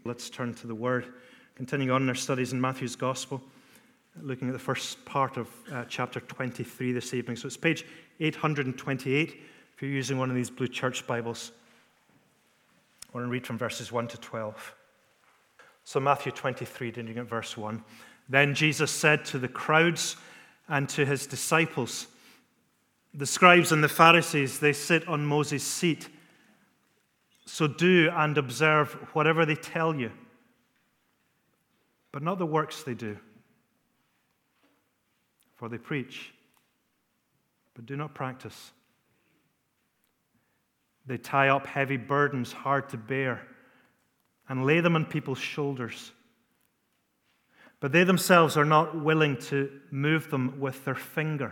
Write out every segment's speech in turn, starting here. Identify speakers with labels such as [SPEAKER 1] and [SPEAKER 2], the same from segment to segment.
[SPEAKER 1] Let's turn to the Word, continuing on in our studies in Matthew's Gospel, looking at the first part of chapter 23 this evening. So it's page 828 if you're using one of these blue church Bibles. I want to read from verses 1 to 12. So Matthew 23, beginning at verse 1. Then Jesus said to the crowds and to his disciples, "The scribes and the Pharisees, they sit on Moses' seat. So do and observe whatever they tell you, but not the works they do. For they preach, but do not practice. They tie up heavy burdens hard to bear and lay them on people's shoulders, but they themselves are not willing to move them with their finger.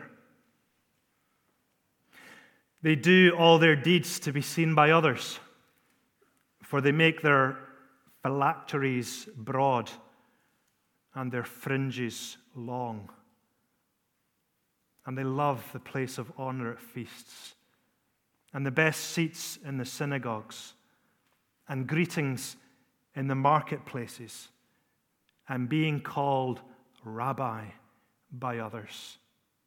[SPEAKER 1] They do all their deeds to be seen by others, for they make their phylacteries broad and their fringes long. And they love the place of honor at feasts, and the best seats in the synagogues, and greetings in the marketplaces, and being called Rabbi by others.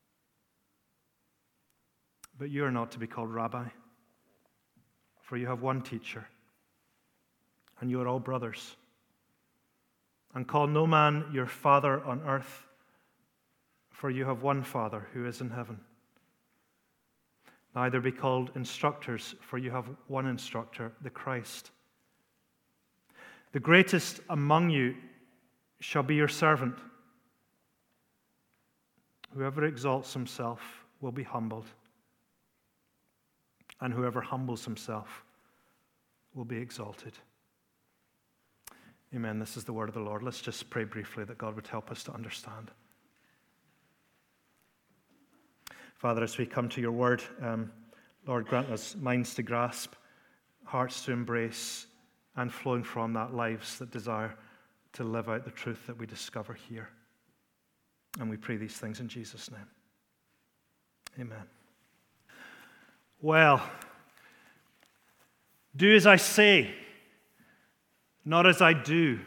[SPEAKER 1] But you are not to be called Rabbi, for you have one teacher, and you are all brothers. And call no man your father on earth, for you have one Father who is in heaven. Neither be called instructors, for you have one instructor, the Christ. The greatest among you shall be your servant. Whoever exalts himself will be humbled, and whoever humbles himself will be exalted." Amen. This is the word of the Lord. Let's just pray briefly that God would help us to understand. Father, as we come to your word, Lord, grant us minds to grasp, hearts to embrace, and flowing from that, lives that desire to live out the truth that we discover here. And we pray these things in Jesus' name. Amen. Well, do as I say, not as I do,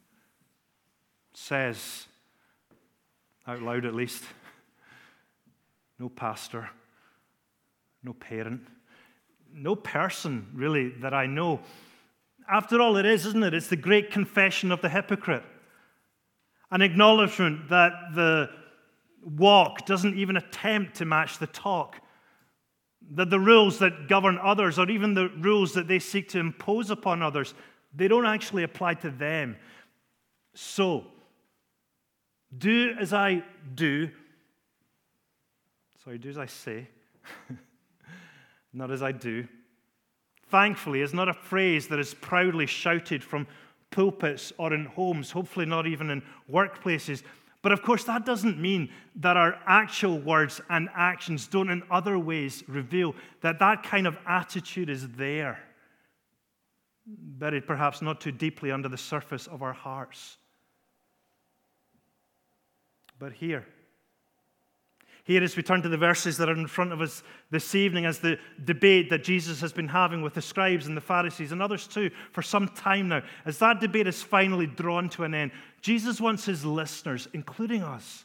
[SPEAKER 1] says, out loud at least, no pastor, no parent, no person really that I know. After all, it is, isn't it? It's the great confession of the hypocrite. An acknowledgement that the walk doesn't even attempt to match the talk. That the rules that govern others, or even the rules that they seek to impose upon others, they don't actually apply to them. So, do as I do. Sorry, do as I say. Not as I do. Thankfully, is not a phrase that is proudly shouted from pulpits or in homes, hopefully not even in workplaces. But of course, that doesn't mean that our actual words and actions don't in other ways reveal that that kind of attitude is there, buried perhaps not too deeply under the surface of our hearts. But here as we turn to the verses that are in front of us this evening, as the debate that Jesus has been having with the scribes and the Pharisees and others too for some time now, as that debate is finally drawn to an end, Jesus wants his listeners, including us,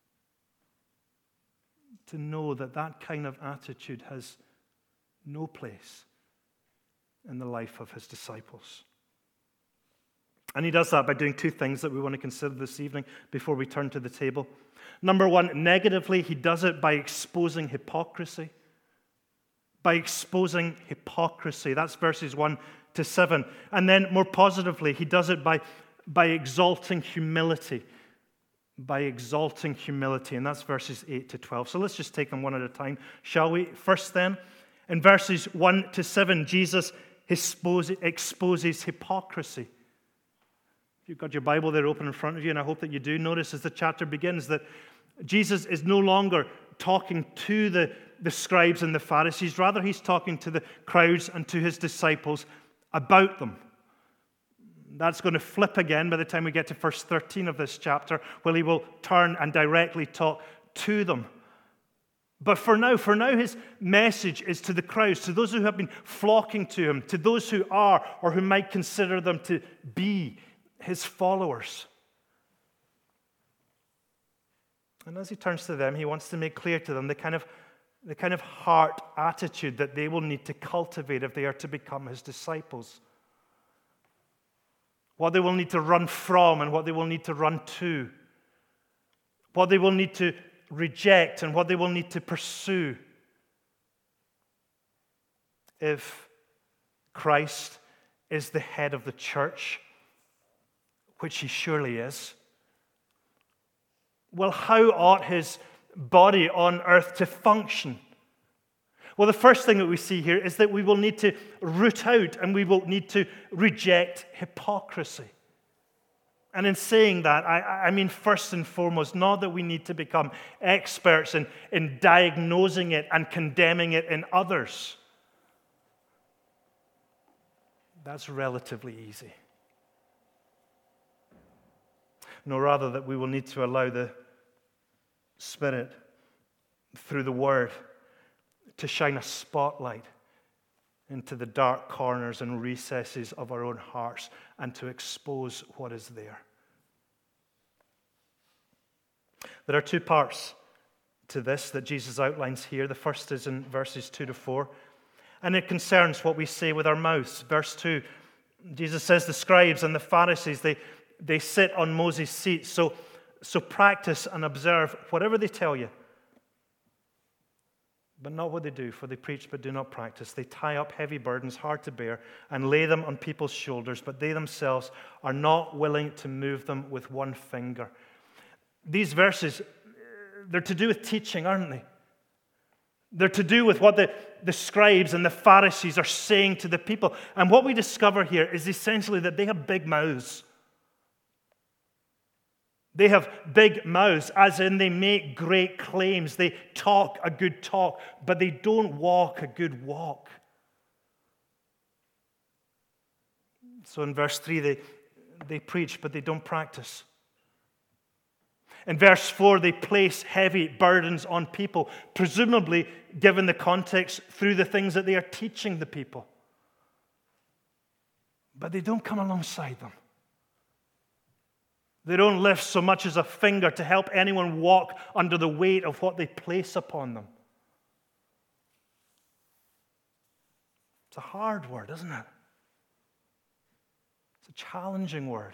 [SPEAKER 1] to know that that kind of attitude has no place in the life of his disciples. And he does that by doing two things that we want to consider this evening before we turn to the table. Number one, negatively, he does it by exposing hypocrisy. By exposing hypocrisy. That's verses 1 to 7. And then more positively, he does it by exalting humility. By exalting humility. And that's verses 8 to 12. So let's just take them one at a time, shall we? First then, in verses 1 to 7, Jesus exposes hypocrisy. If you've got your Bible there open in front of you, and I hope that you do, notice as the chapter begins that Jesus is no longer talking to the scribes and the Pharisees. Rather, he's talking to the crowds and to his disciples about them. That's going to flip again by the time we get to verse 13 of this chapter, where he will turn and directly talk to them. But for now, his message is to the crowds, to those who have been flocking to him, to those who are or who might consider them to be his followers. And as he turns to them, he wants to make clear to them the kind of heart attitude that they will need to cultivate if they are to become his disciples. What they will need to run from and what they will need to run to. What they will need to reject and what they will need to pursue if Christ is the head of the church, which he surely is. Well, how ought his body on earth to function? Well, the first thing that we see here is that we will need to root out and we will need to reject hypocrisy. And in saying that, I mean first and foremost, not that we need to become experts in diagnosing it and condemning it in others. That's relatively easy. No, rather that we will need to allow the Spirit, through the Word, to shine a spotlight into the dark corners and recesses of our own hearts and to expose what is there. There are two parts to this that Jesus outlines here. The first is in verses 2 to 4, and it concerns what we say with our mouths. Verse 2, Jesus says, the scribes and the Pharisees, they sit on Moses' seat, so practice and observe whatever they tell you. But not what they do, for they preach but do not practice. They tie up heavy burdens, hard to bear, and lay them on people's shoulders, but they themselves are not willing to move them with one finger. These verses, they're to do with teaching, aren't they? They're to do with what the scribes and the Pharisees are saying to the people. And what we discover here is essentially that they have big mouths. They have big mouths, as in they make great claims. They talk a good talk, but they don't walk a good walk. So in verse 3, they preach, but they don't practice. In verse 4, they place heavy burdens on people, presumably, given the context, through the things that they are teaching the people. But they don't come alongside them. They don't lift so much as a finger to help anyone walk under the weight of what they place upon them. It's a hard word, isn't it? It's a challenging word.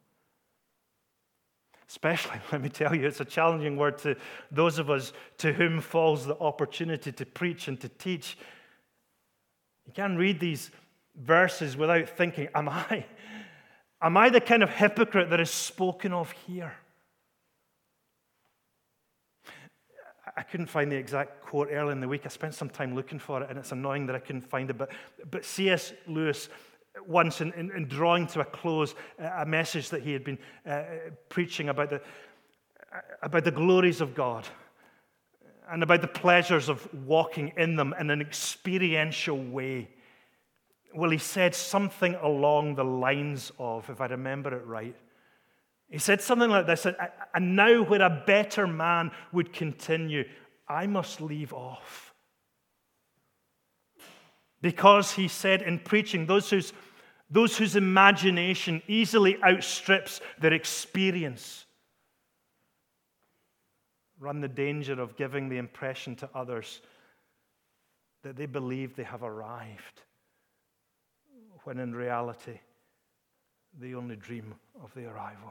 [SPEAKER 1] Especially, let me tell you, it's a challenging word to those of us to whom falls the opportunity to preach and to teach. You can't read these verses without thinking, Am I the kind of hypocrite that is spoken of here? I couldn't find the exact quote earlier in the week. I spent some time looking for it, and it's annoying that I couldn't find it. But C.S. Lewis, once in drawing to a close a message that he had been preaching about the glories of God and about the pleasures of walking in them in an experiential way. Well, he said something along the lines of, if I remember it right, he said something like this, and now where a better man would continue, I must leave off. Because, he said in preaching, those whose imagination easily outstrips their experience run the danger of giving the impression to others that they believe they have arrived, when in reality, they only dream of the arrival.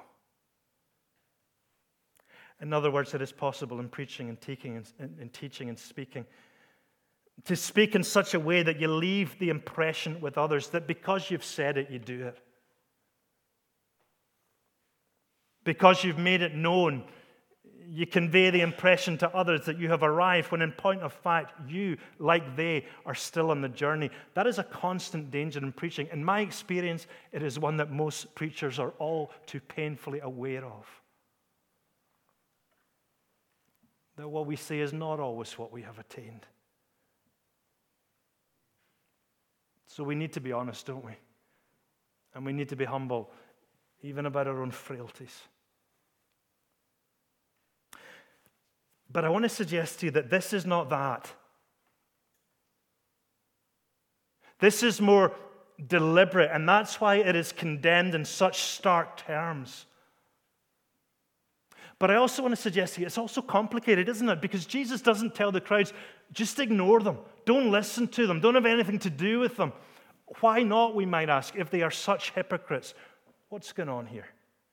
[SPEAKER 1] In other words, it is possible in preaching and teaching and speaking to speak in such a way that you leave the impression with others that because you've said it, you do it. Because you've made it known, you convey the impression to others that you have arrived, when in point of fact, you, like they, are still on the journey. That is a constant danger in preaching. In my experience, it is one that most preachers are all too painfully aware of. That what we say is not always what we have attained. So we need to be honest, don't we? And we need to be humble, even about our own frailties. But I want to suggest to you that this is not that. This is more deliberate, and that's why it is condemned in such stark terms. But I also want to suggest to you, it's also complicated, isn't it? Because Jesus doesn't tell the crowds, just ignore them. Don't listen to them. Don't have anything to do with them. Why not, we might ask, if they are such hypocrites? What's going on here?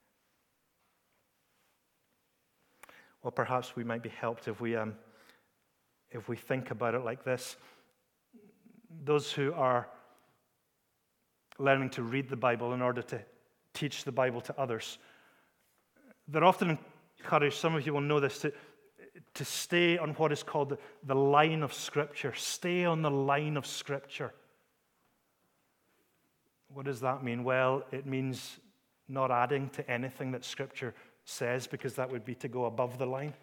[SPEAKER 1] Well, perhaps we might be helped if we think about it like this. Those who are learning to read the Bible in order to teach the Bible to others, they're often encouraged, some of you will know this, to stay on what is called the line of Scripture. Stay on the line of Scripture. What does that mean? Well, it means not adding to anything that Scripture says, because that would be to go above the line.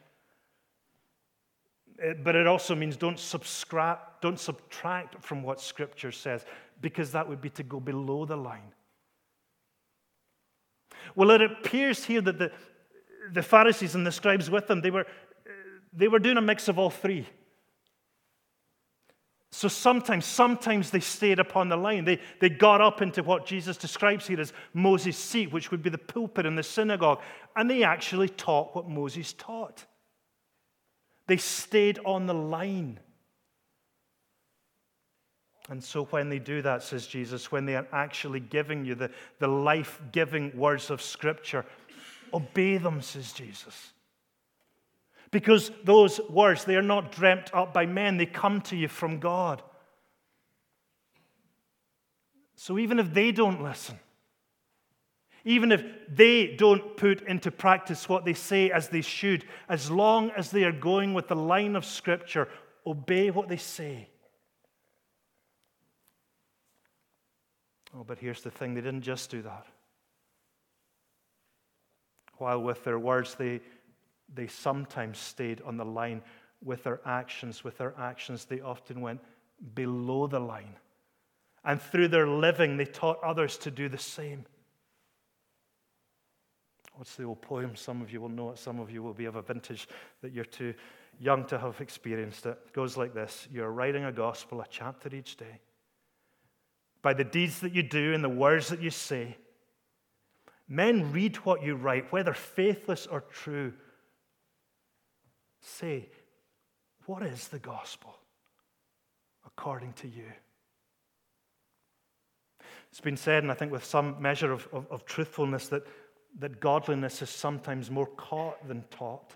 [SPEAKER 1] But it also means don't subtract from what Scripture says, because that would be to go below the line. Well, it appears here that the Pharisees and the scribes with them, they were doing a mix of all three. So sometimes they stayed upon the line. They got up into what Jesus describes here as Moses' seat, which would be the pulpit in the synagogue, and they actually taught what Moses taught. They stayed on the line. And so when they do that, says Jesus, when they are actually giving you the life-giving words of Scripture, obey them, says Jesus. Because those words, they are not dreamt up by men. They come to you from God. So even if they don't listen, even if they don't put into practice what they say as they should, as long as they are going with the line of Scripture, obey what they say. Oh, but here's the thing, they didn't just do that. While with their words, they sometimes stayed on the line. With their actions, they often went below the line. And through their living, they taught others to do the same. What's the old poem? Some of you will know it. Some of you will be of a vintage that you're too young to have experienced it. It goes like this. You're writing a gospel, a chapter each day. By the deeds that you do and the words that you say, men read what you write, whether faithless or true. Say, what is the gospel according to you? It's been said, and I think with some measure of truthfulness, that godliness is sometimes more caught than taught.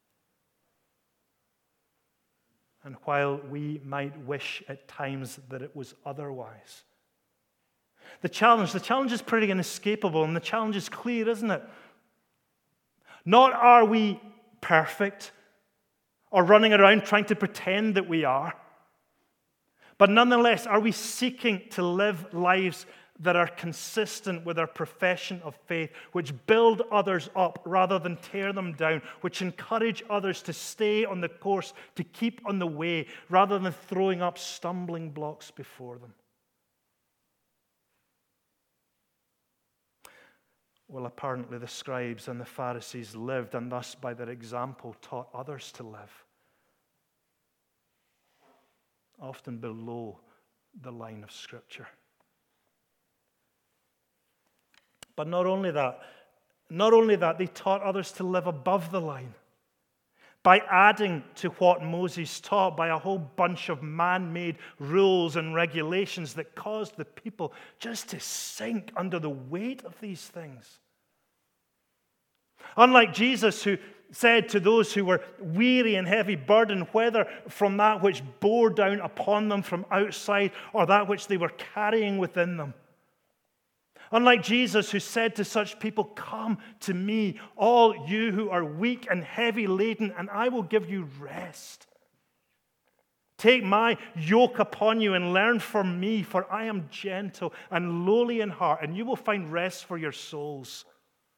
[SPEAKER 1] And while we might wish at times that it was otherwise, the challenge is pretty inescapable, and the challenge is clear, isn't it? Not are we perfect or running around trying to pretend that we are, but nonetheless, are we seeking to live lives that are consistent with our profession of faith, which build others up rather than tear them down, which encourage others to stay on the course, to keep on the way, rather than throwing up stumbling blocks before them? Well, apparently the scribes and the Pharisees lived, and thus by their example taught others to live, often below the line of Scripture. But not only that, they taught others to live above the line by adding to what Moses taught by a whole bunch of man-made rules and regulations that caused the people just to sink under the weight of these things. Unlike Jesus, who said to those who were weary and heavy burdened, whether from that which bore down upon them from outside or that which they were carrying within them. Unlike Jesus, who said to such people, "Come to me, all you who are weak and heavy laden, and I will give you rest. Take my yoke upon you and learn from me, for I am gentle and lowly in heart, and you will find rest for your souls."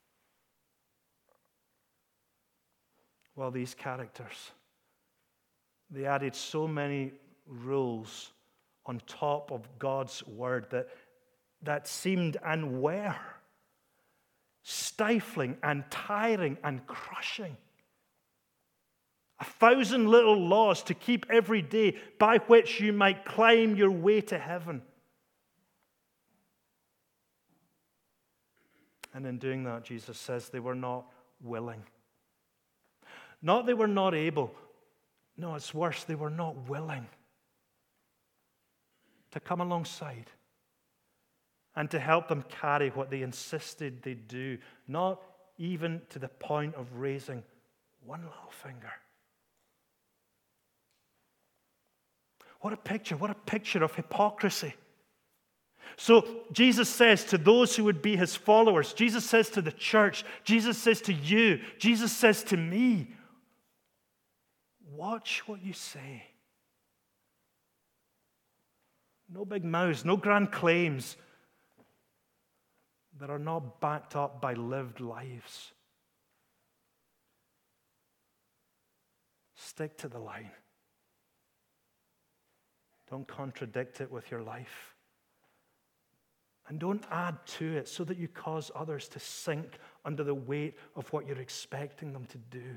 [SPEAKER 1] Well, these characters, they added so many rules on top of God's word that seemed and were stifling and tiring and crushing. 1,000 little laws to keep every day by which you might climb your way to heaven. And in doing that, Jesus says they were not willing. Not they were not able. No, it's worse. They were not willing to come alongside and to help them carry what they insisted they do, not even to the point of raising one little finger. What a picture of hypocrisy. So Jesus says to those who would be his followers, Jesus says to the church, Jesus says to you, Jesus says to me, watch what you say. No big mouths, no grand claims that are not backed up by lived lives. Stick to the line. Don't contradict it with your life. And don't add to it so that you cause others to sink under the weight of what you're expecting them to do.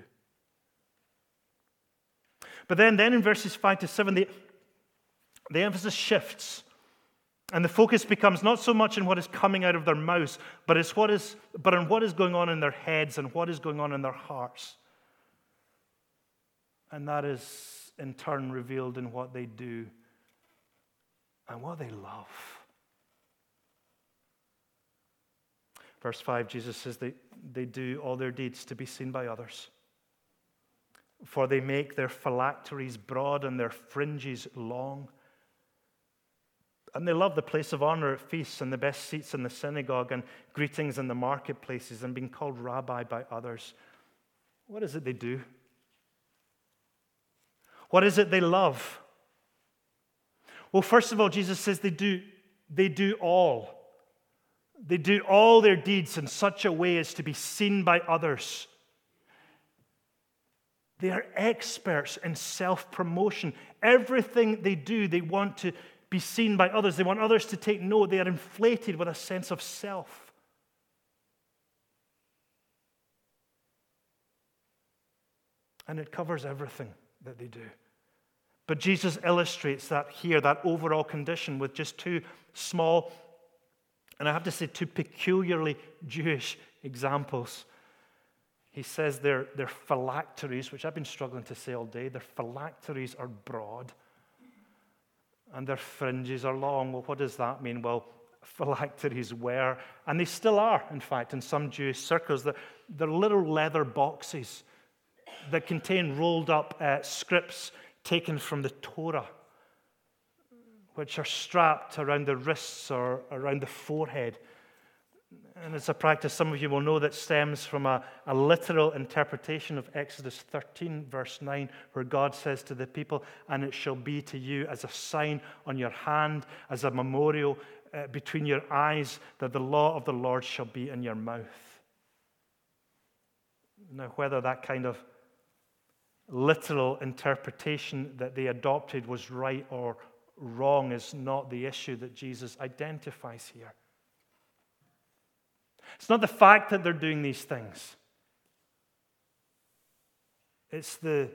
[SPEAKER 1] But then in verses 5 to 7, the emphasis shifts. And the focus becomes not so much on what is coming out of their mouths, but on what is going on in their heads and what is going on in their hearts. And that is in turn revealed in what they do and what they love. Verse 5, Jesus says they do all their deeds to be seen by others. For they make their phylacteries broad and their fringes long. And they love the place of honor at feasts and the best seats in the synagogue and greetings in the marketplaces and being called rabbi by others. What is it they do? What is it they love? Well, first of all, Jesus says they do all. They do all their deeds in such a way as to be seen by others. They are experts in self-promotion. Everything they do, they want to be seen by others. They want others to take note. They are inflated with a sense of self. And it covers everything that they do. But Jesus illustrates that here, that overall condition, with just two small, and I have to say two peculiarly Jewish examples. He says their phylacteries, which I've been struggling to say all day, their phylacteries are broad and their fringes are long. Well, what does that mean? Well, phylacteries were, and they still are, in fact, in some Jewish circles, they're little leather boxes that contain rolled up scripts taken from the Torah, which are strapped around the wrists or around the forehead. And it's a practice some of you will know that stems from a literal interpretation of Exodus 13, verse 9, where God says to the people, "And it shall be to you as a sign on your hand, as a memorial between your eyes, that the law of the Lord shall be in your mouth." Now, whether that kind of literal interpretation that they adopted was right or wrong is not the issue that Jesus identifies here. It's not the fact that they're doing these things. It's the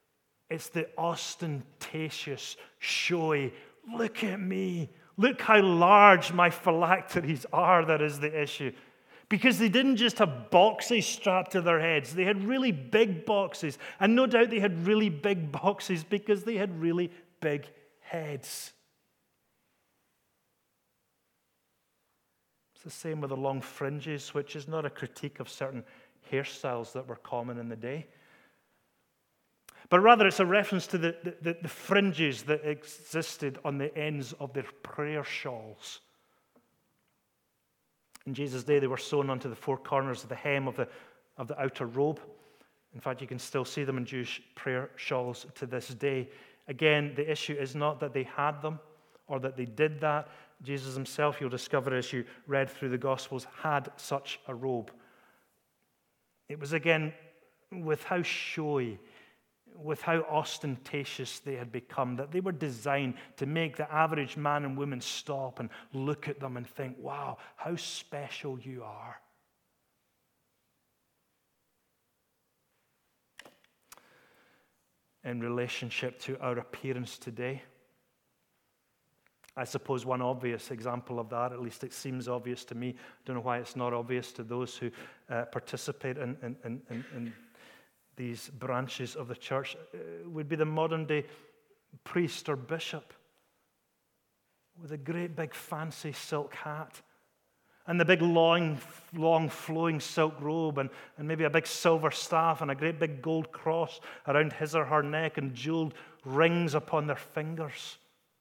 [SPEAKER 1] ostentatious, showy, look at me, look how large my phylacteries are, that is the issue. Because they didn't just have boxes strapped to their heads, they had really big boxes. And no doubt they had really big boxes because they had really big heads. It's the same with the long fringes, which is not a critique of certain hairstyles that were common in the day, but rather it's a reference to the fringes that existed on the ends of their prayer shawls. In Jesus' day, they were sewn onto the four corners of the hem of the outer robe. In fact, you can still see them in Jewish prayer shawls to this day. Again, the issue is not that they had them or that they did that. Jesus himself, you'll discover as you read through the Gospels, had such a robe. It was again with how showy, with how ostentatious they had become, that they were designed to make the average man and woman stop and look at them and think, wow, how special you are. in relationship to our appearance today. I suppose one obvious example of that, at least it seems obvious to me, I don't know why it's not obvious to those who participate in these branches of the church, would be the modern day priest or bishop with a great big fancy silk hat and the big long flowing silk robe and maybe a big silver staff and a great big gold cross around his or her neck and jeweled rings upon their fingers.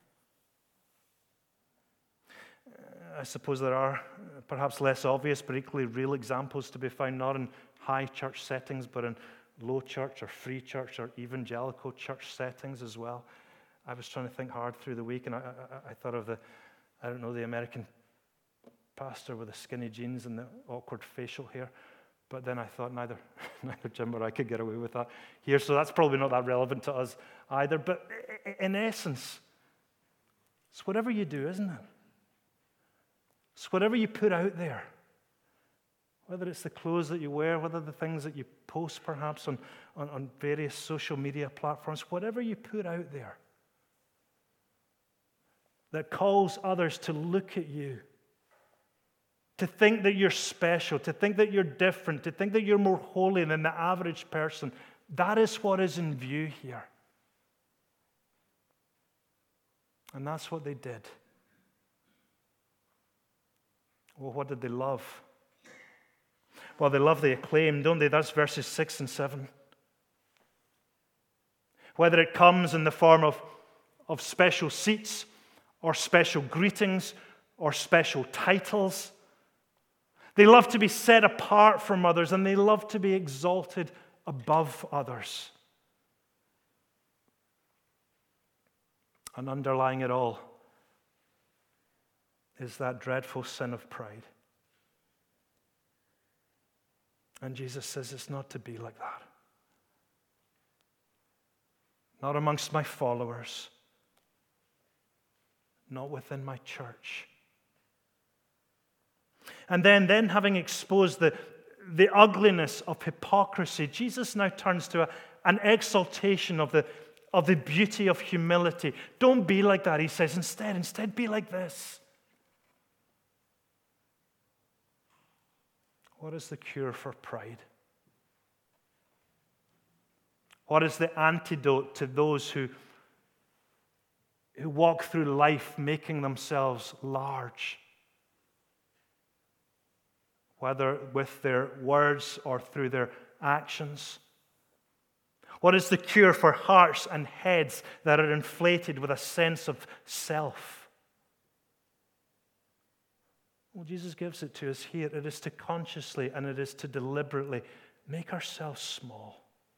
[SPEAKER 1] I suppose there are perhaps less obvious but equally real examples to be found not in high church settings but in low church or free church or evangelical church settings as well. I was trying to think hard through the week and I thought of the American pastor with the skinny jeans and the awkward facial hair. But then I thought neither Jim or I could get away with that here, so that's probably not that relevant to us either. But in essence, it's whatever you do, isn't it? It's whatever you put out there. Whether it's the clothes that you wear, whether the things that you post perhaps on various social media platforms, whatever you put out there that calls others to look at you, to think that you're special, to think that you're different, to think that you're more holy than the average person, that is what is in view here. And that's what they did. Well, what did they love? Well, they love the acclaim, don't they? That's verses 6 and 7. Whether it comes in the form of special seats or special greetings or special titles, they love to be set apart from others and they love to be exalted above others. And underlying it all is that dreadful sin of pride. And Jesus says it's not to be like that. Not amongst my followers. Not within my church. And then having exposed the ugliness of hypocrisy, Jesus now turns to an exaltation of the beauty of humility. Don't be like that, he says. Instead be like this. What is the cure for pride? What is the antidote to those who walk through life making themselves large? Whether with their words or through their actions. What is the cure for hearts and heads that are inflated with a sense of self? Well, Jesus gives it to us here. It is to consciously and it is to deliberately make ourselves small.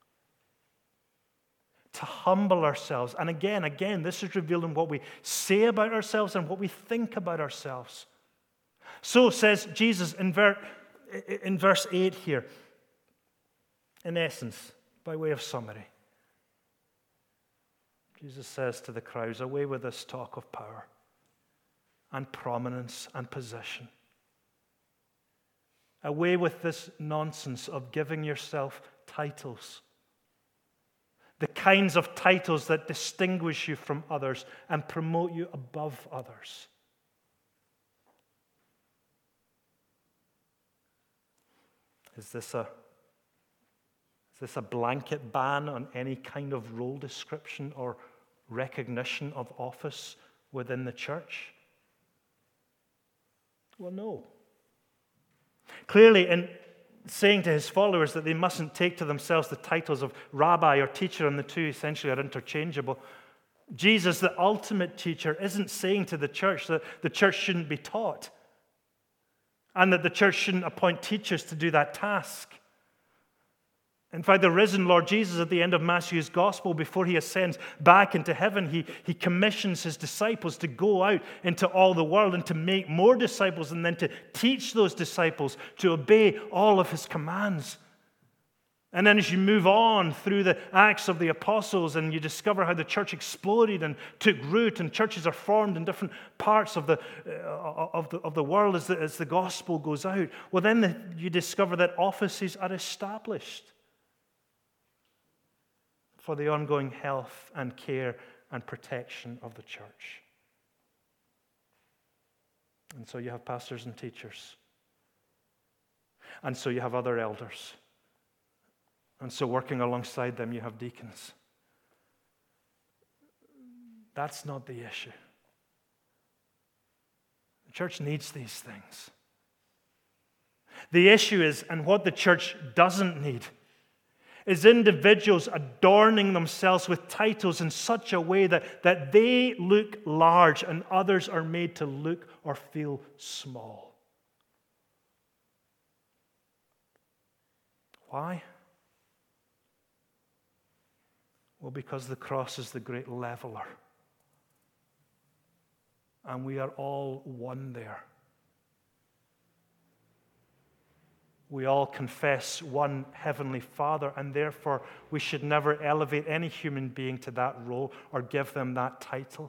[SPEAKER 1] To humble ourselves. And again, this is revealed in what we say about ourselves and what we think about ourselves. So says Jesus in verse 8 here, in essence, by way of summary. Jesus says to the crowds, away with this talk of power and prominence and position. Away with this nonsense of giving yourself titles. The kinds of titles that distinguish you from others and promote you above others. Is this a blanket ban on any kind of role description or recognition of office within the church? Well, no. Clearly, in saying to his followers that they mustn't take to themselves the titles of rabbi or teacher, and the two essentially are interchangeable, Jesus, the ultimate teacher, isn't saying to the church that the church shouldn't be taught and that the church shouldn't appoint teachers to do that task. In fact, the risen Lord Jesus at the end of Matthew's gospel, before he ascends back into heaven, he commissions his disciples to go out into all the world and to make more disciples and then to teach those disciples to obey all of his commands. And then as you move on through the Acts of the Apostles and you discover how the church exploded and took root and churches are formed in different parts of the world as the gospel goes out, well then you discover that offices are established. for the ongoing health and care and protection of the church. And so you have pastors and teachers. And so you have other elders. And so working alongside them, you have deacons. That's not the issue. The church needs these things. The issue is, and what the church doesn't need, is individuals adorning themselves with titles in such a way that they look large and others are made to look or feel small. Why? Well, because the cross is the great leveler. And we are all one there. We all confess one heavenly Father, and therefore we should never elevate any human being to that role or give them that title.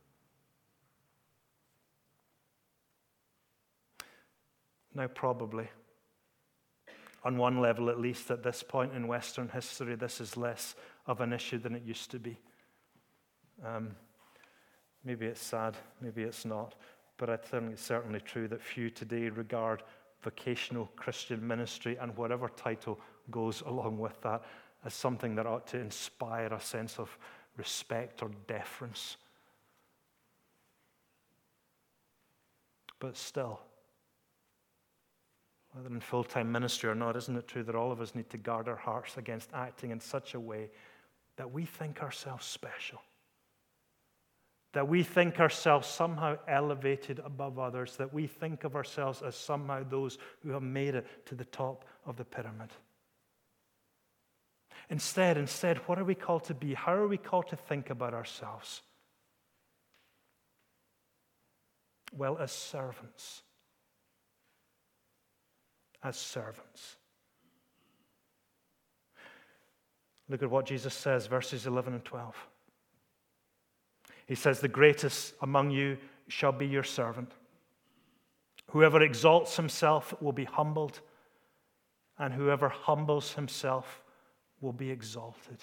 [SPEAKER 1] Now, probably, on one level at least at this point in Western history, this is less of an issue than it used to be. Maybe it's sad, maybe it's not, but I think it's certainly true that few today regard vocational Christian ministry and whatever title goes along with that as something that ought to inspire a sense of respect or deference. But still, whether in full-time ministry or not, isn't it true that all of us need to guard our hearts against acting in such a way that we think ourselves special? That we think ourselves somehow elevated above others, that we think of ourselves as somehow those who have made it to the top of the pyramid. Instead, what are we called to be? How are we called to think about ourselves? Well, as servants. As servants. Look at what Jesus says, verses 11 and 12. He says, "The greatest among you shall be your servant. Whoever exalts himself will be humbled, and whoever humbles himself will be exalted."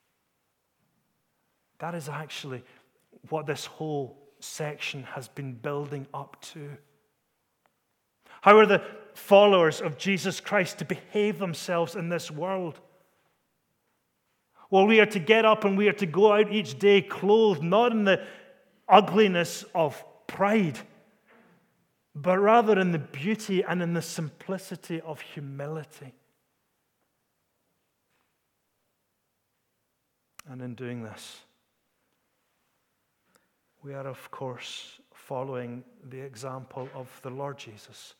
[SPEAKER 1] That is actually what this whole section has been building up to. How are the followers of Jesus Christ to behave themselves in this world? Well, we are to get up and we are to go out each day clothed not in the ugliness of pride, but rather in the beauty and in the simplicity of humility. And in doing this, we are, of course, following the example of the Lord Jesus,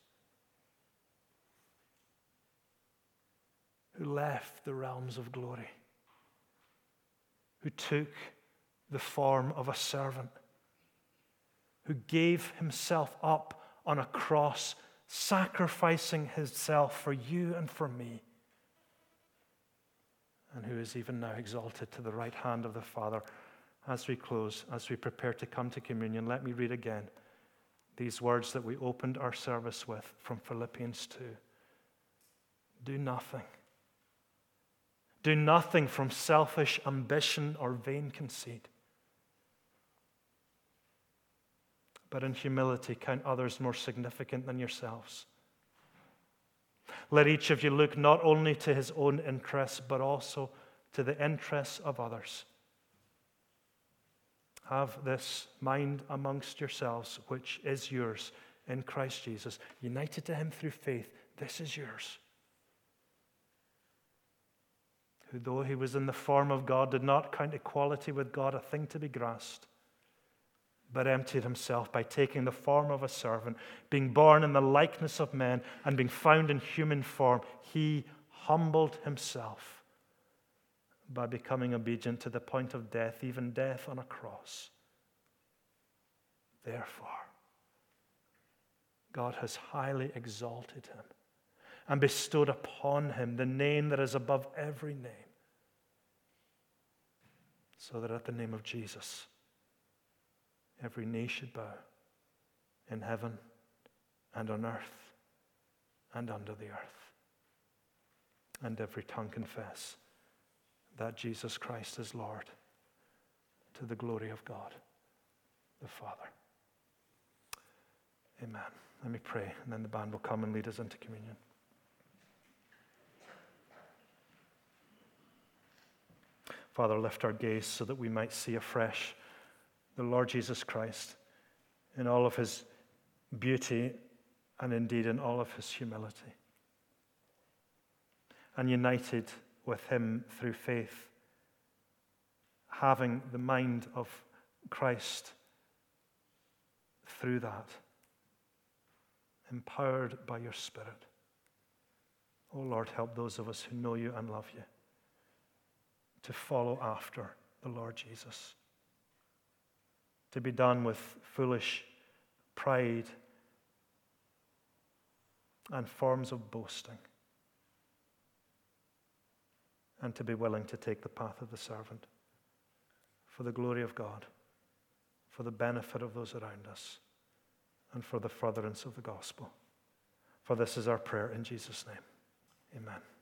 [SPEAKER 1] who left the realms of glory, who took the form of a servant, who gave himself up on a cross, sacrificing himself for you and for me, and who is even now exalted to the right hand of the Father. As we close, as we prepare to come to communion, let me read again these words that we opened our service with from Philippians 2. Do nothing. Do nothing from selfish ambition or vain conceit, but in humility count others more significant than yourselves. Let each of you look not only to his own interests, but also to the interests of others. Have this mind amongst yourselves, which is yours in Christ Jesus. United to him through faith, this is yours. Who, though he was in the form of God, did not count equality with God a thing to be grasped, but emptied himself by taking the form of a servant, being born in the likeness of men, and being found in human form, he humbled himself by becoming obedient to the point of death, even death on a cross. Therefore, God has highly exalted him and bestowed upon him the name that is above every name, so that at the name of Jesus, every knee should bow in heaven and on earth and under the earth, and every tongue confess that Jesus Christ is Lord, to the glory of God the Father. Amen. Let me pray, and then the band will come and lead us into communion. Father, lift our gaze so that we might see afresh the Lord Jesus Christ in all of his beauty and indeed in all of his humility. And united with him through faith, having the mind of Christ through that, empowered by your Spirit. Oh Lord, help those of us who know you and love you to follow after the Lord Jesus, to be done with foolish pride and forms of boasting, and to be willing to take the path of the servant for the glory of God, for the benefit of those around us, and for the furtherance of the gospel. For this is our prayer in Jesus' name. Amen.